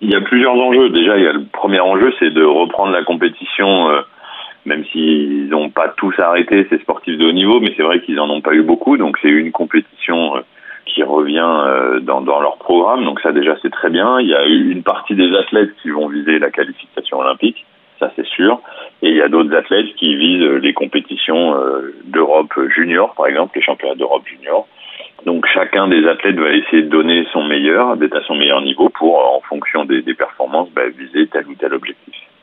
Il y a plusieurs enjeux. Déjà, il y a le premier enjeu, c'est de reprendre la compétition, même s'ils n'ont pas tous arrêté ces sportifs de haut niveau, mais c'est vrai qu'ils en ont pas eu beaucoup. Donc c'est une compétition qui revient dans leur programme. Donc ça, déjà, c'est très bien. Il y a une partie des athlètes qui vont viser la qualification olympique, ça c'est sûr. Et il y a d'autres athlètes qui visent les compétitions d'Europe junior, par exemple, les championnats d'Europe junior. Donc chacun des athlètes va essayer de donner son meilleur, d'être à son meilleur niveau pour, en fonction des performances, viser tel ou tel objectif.